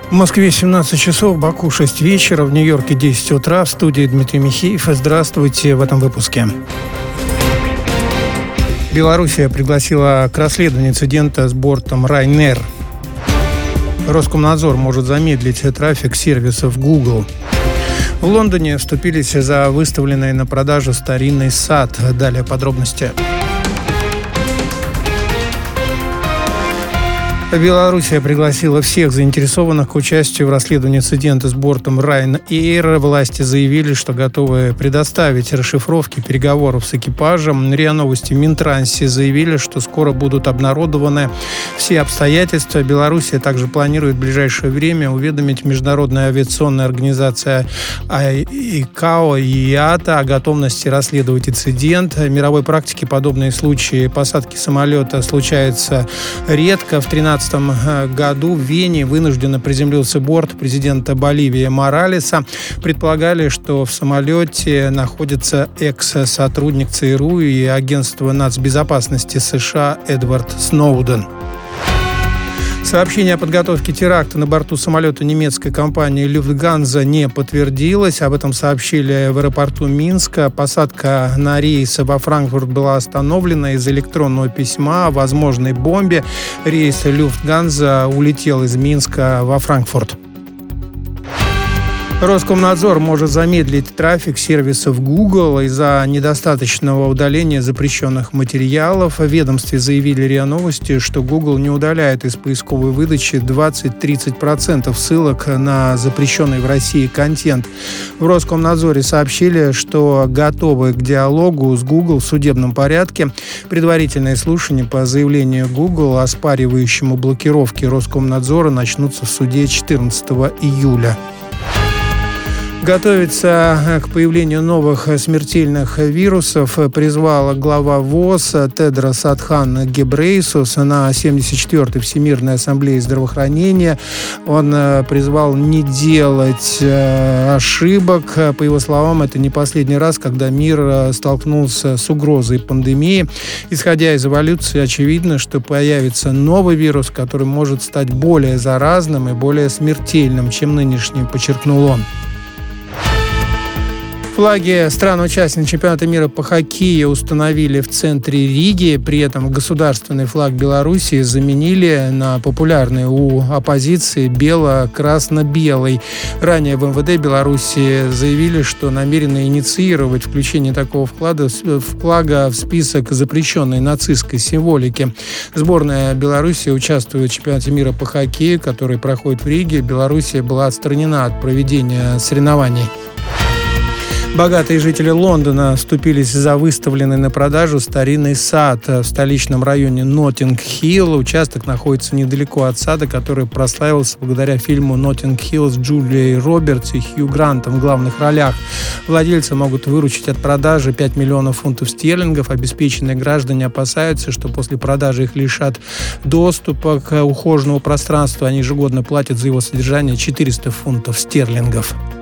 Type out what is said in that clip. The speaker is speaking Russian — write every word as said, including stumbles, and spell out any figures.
В Москве семнадцать часов, в Баку шесть вечера, в Нью-Йорке десять утра. В студии Дмитрий Михеев. Здравствуйте в этом выпуске. Белоруссия пригласила к расследованию инцидента с бортом Ryanair. Роскомнадзор может замедлить трафик сервисов Google. В Лондоне вступились за выставленный на продажу старинный сад. Далее подробности. Белоруссия пригласила всех заинтересованных к участию в расследовании инцидента с бортом Ryanair. Власти заявили, что готовы предоставить расшифровки переговоров с экипажем. РИА Новости в Минтрансе заявили, что скоро будут обнародованы все обстоятельства. Белоруссия также планирует в ближайшее время уведомить Международная авиационная организация ай-кей-о и ай-эй-ти-о о готовности расследовать инцидент. В мировой практике подобные случаи посадки самолета случаются редко. В тринадцатом году в Вене вынужденно приземлился борт президента Боливии Моралеса. Предполагали, что в самолете находится экс-сотрудник ЦРУ и агентства нацбезопасности США Эдвард Сноуден. Сообщение о подготовке теракта на борту самолета немецкой компании «Люфтганза» не подтвердилось. Об этом сообщили в аэропорту Минска. Посадка на рейс во Франкфурт была остановлена из-за электронного письма о возможной бомбе. Рейс «Люфтганза» улетел из Минска во Франкфурт. Роскомнадзор может замедлить трафик сервисов Google из-за недостаточного удаления запрещенных материалов. В ведомстве заявили РИА Новости, что Google не удаляет из поисковой выдачи двадцать-тридцать процентов ссылок на запрещенный в России контент. В Роскомнадзоре сообщили, что готовы к диалогу с Google в судебном порядке. Предварительные слушания по заявлению Google, оспаривающему блокировки Роскомнадзора, начнутся в суде четырнадцатого июля. Готовиться к появлению новых смертельных вирусов призвала глава ВОЗ Тедрос Адханом Гебрейесус на семьдесят четвёртой Всемирной ассамблее здравоохранения. Он призвал не делать ошибок. По его словам, это не последний раз, когда мир столкнулся с угрозой пандемии. Исходя из эволюции, очевидно, что появится новый вирус, который может стать более заразным и более смертельным, чем нынешний, подчеркнул он. Флаги стран-участниц чемпионата мира по хоккею установили в центре Риги. При этом государственный флаг Белоруссии заменили на популярный у оппозиции бело-красно-белый. Ранее в эм вэ дэ Беларуси заявили, что намерены инициировать включение такого вклада, флага в список запрещенной нацистской символики. Сборная Беларуси участвует в чемпионате мира по хоккею, который проходит в Риге. Белоруссия была отстранена от проведения соревнований. Богатые жители Лондона вступились за выставленный на продажу старинный сад в столичном районе Ноттинг-Хилл. Участок находится недалеко от сада, который прославился благодаря фильму «Ноттинг-Хилл» с Джулией Робертс и Хью Грантом в главных ролях. Владельцы могут выручить от продажи пять миллионов фунтов стерлингов. Обеспеченные граждане опасаются, что после продажи их лишат доступа к ухоженному пространству. Они ежегодно платят за его содержание четыреста фунтов стерлингов.